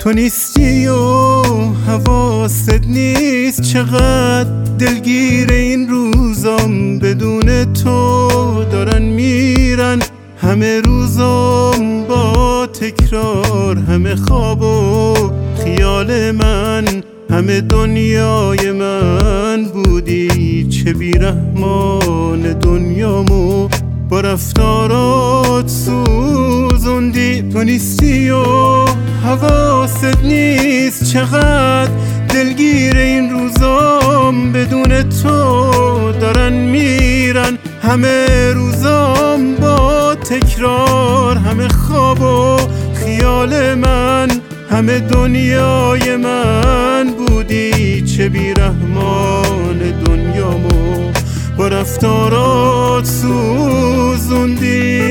تو نیستی و حواست نیست، چقدر دلگیر این روزام. بدون تو دارن میرن همه روزام با تکرار. همه خواب و خیال من، همه دنیای من بودی. چه بیرحمان دنیامو با رفتارات سوزوندی. تو نیستی و حواست نیست، چقدر دلگیر این روزام. بدون تو دارن میرن همه روزام با تکرار. همه خواب و خیال من، همه دنیای من بودی. چه بیرحمان دنیامو با رفتارات سوزوندی.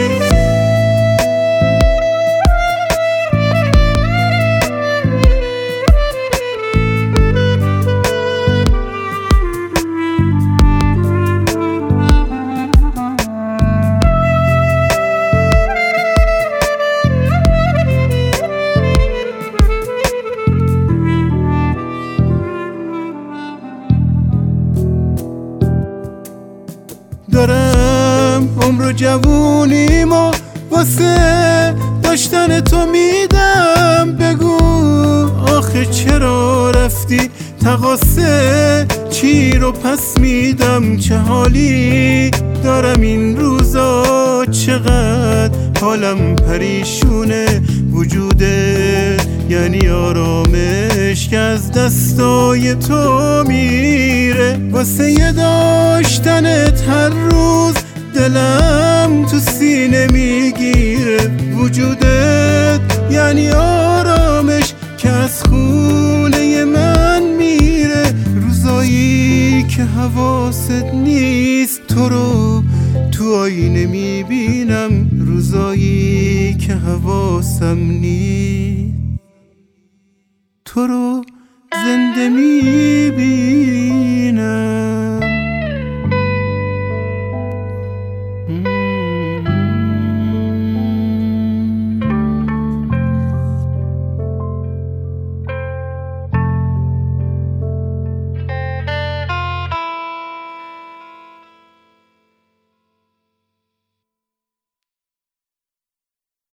دارم عمر و جوونیمو واسه داشتن تو میدم. بگو آخه چرا رفتی؟ تقاصه چی رو پس میدم؟ چه حالی دارم این روزا، چقدر حالم پریشونه. وجودت یعنی آرامش که از دستای تو میره. واسه یه داشتنت هر روز دلم تو سینه میگیره. وجودت یعنی آرامش که از خونه من میره. روزایی که حواست نیست، تو رو تو آینه میبینم. روزایی که حواسم نیست، تو رو زنده میبینم.